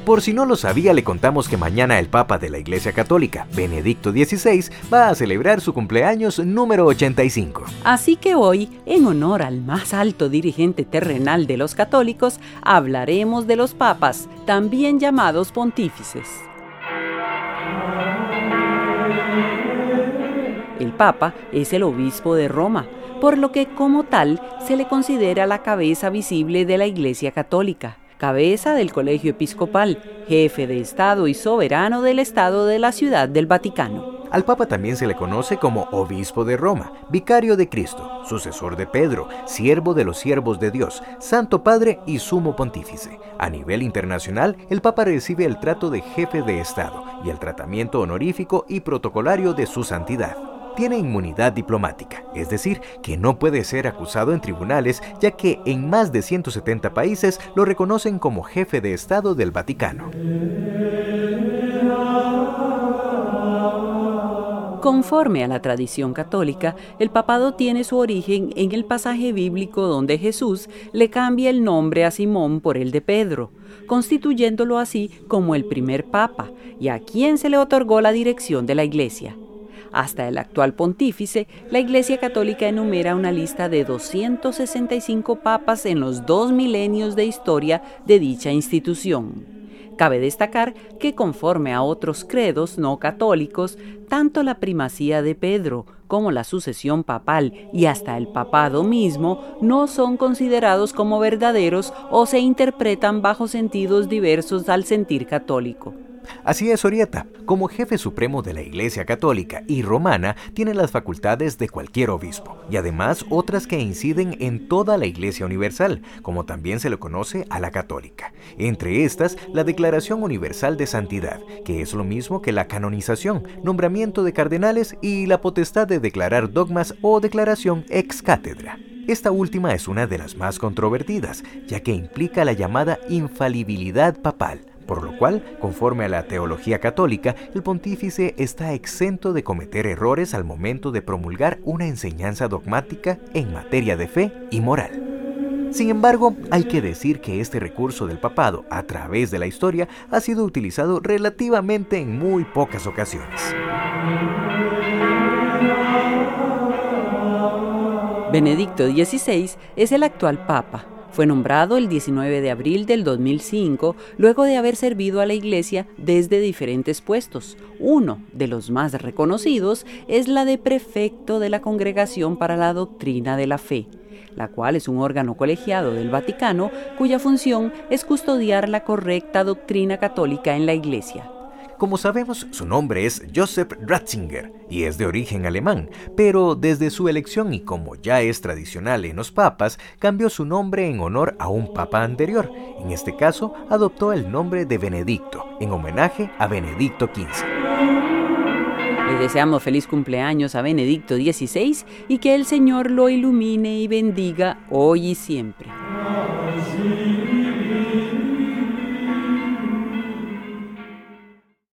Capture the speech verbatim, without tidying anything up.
Por si no lo sabía, le contamos que mañana el Papa de la Iglesia Católica, Benedicto dieciséis, va a celebrar su cumpleaños número ochenta y cinco. Así que hoy, en honor al más alto dirigente terrenal de los católicos, hablaremos de los papas, también llamados pontífices. El Papa es el obispo de Roma, por lo que como tal se le considera la cabeza visible de la Iglesia Católica. Cabeza del Colegio Episcopal, jefe de Estado y soberano del Estado de la Ciudad del Vaticano. Al Papa también se le conoce como Obispo de Roma, Vicario de Cristo, sucesor de Pedro, siervo de los siervos de Dios, Santo Padre y Sumo Pontífice. A nivel internacional, el Papa recibe el trato de jefe de Estado y el tratamiento honorífico y protocolario de su santidad. Tiene inmunidad diplomática, es decir, que no puede ser acusado en tribunales, ya que en más de ciento setenta países lo reconocen como jefe de Estado del Vaticano. Conforme a la tradición católica, el papado tiene su origen en el pasaje bíblico donde Jesús le cambia el nombre a Simón por el de Pedro, constituyéndolo así como el primer papa, y a quien se le otorgó la dirección de la Iglesia. Hasta el actual pontífice, la Iglesia Católica enumera una lista de doscientos sesenta y cinco papas en los dos milenios de historia de dicha institución. Cabe destacar que, conforme a otros credos no católicos, tanto la primacía de Pedro como la sucesión papal y hasta el papado mismo no son considerados como verdaderos o se interpretan bajo sentidos diversos al sentir católico. Así es, Orieta. Como jefe supremo de la Iglesia Católica y Romana, tiene las facultades de cualquier obispo, y además otras que inciden en toda la Iglesia Universal, como también se le conoce a la católica. Entre estas, la Declaración Universal de Santidad, que es lo mismo que la canonización, nombramiento de cardenales y la potestad de declarar dogmas o declaración ex cátedra. Esta última es una de las más controvertidas, ya que implica la llamada infalibilidad papal, por lo cual, conforme a la teología católica, el pontífice está exento de cometer errores al momento de promulgar una enseñanza dogmática en materia de fe y moral. Sin embargo, hay que decir que este recurso del papado, a través de la historia, ha sido utilizado relativamente en muy pocas ocasiones. Benedicto dieciséis es el actual papa. Fue nombrado el diecinueve de abril del dos mil cinco, luego de haber servido a la Iglesia desde diferentes puestos. Uno de los más reconocidos es la de prefecto de la Congregación para la Doctrina de la Fe, la cual es un órgano colegiado del Vaticano cuya función es custodiar la correcta doctrina católica en la Iglesia. Como sabemos, su nombre es Joseph Ratzinger y es de origen alemán, pero desde su elección y como ya es tradicional en los papas, cambió su nombre en honor a un papa anterior. En este caso, adoptó el nombre de Benedicto, en homenaje a Benedicto quince. Le deseamos feliz cumpleaños a Benedicto dieciséis y que el Señor lo ilumine y bendiga hoy y siempre.